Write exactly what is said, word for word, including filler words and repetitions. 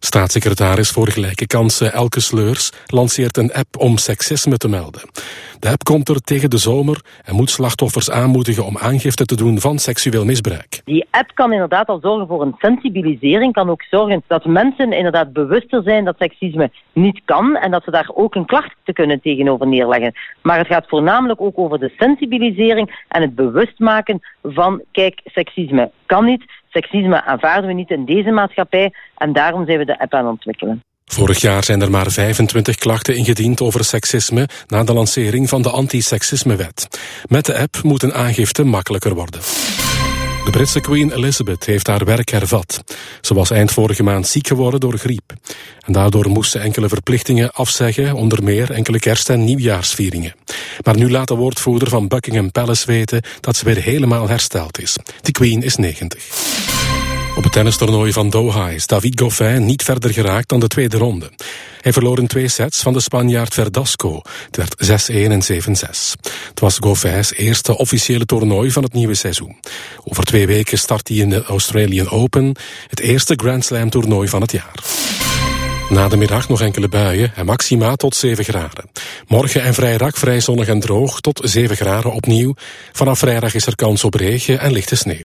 Staatssecretaris voor gelijke kansen Elke Sleurs lanceert een app om seksisme te melden. De app komt er tegen de zomer en moet slachtoffers aanmoedigen om aangifte te doen van seksueel misbruik. Die app kan inderdaad al zorgen voor een sensibilisering, kan ook zorgen dat mensen inderdaad bewuster zijn dat seksisme niet kan en dat ze daar ook een klacht te kunnen tegenover neerleggen. Maar het gaat voornamelijk ook over de sensibilisering en het bewust maken van, kijk, seksisme kan niet. Seksisme aanvaarden we niet in deze maatschappij en daarom zijn we de app aan het ontwikkelen. Vorig jaar zijn er maar vijfentwintig klachten ingediend over seksisme na de lancering van de anti-seksismewet. Met de app moet een aangifte makkelijker worden. De Britse Queen Elizabeth heeft haar werk hervat. Ze was eind vorige maand ziek geworden door griep. En daardoor moest ze enkele verplichtingen afzeggen, onder meer enkele kerst- en nieuwjaarsvieringen. Maar nu laat de woordvoerder van Buckingham Palace weten dat ze weer helemaal hersteld is. De Queen is negentig. Op het tennistoernooi van Doha is David Goffin niet verder geraakt dan de tweede ronde. Hij verloor in twee sets van de Spanjaard Verdasco. Het werd zes-een en zeven-zes. Het was Goffins eerste officiële toernooi van het nieuwe seizoen. Over twee weken start hij in de Australian Open, het eerste Grand Slam toernooi van het jaar. Na de middag nog enkele buien en maxima tot zeven graden. Morgen en vrijdag vrij zonnig en droog tot zeven graden opnieuw. Vanaf vrijdag is er kans op regen en lichte sneeuw.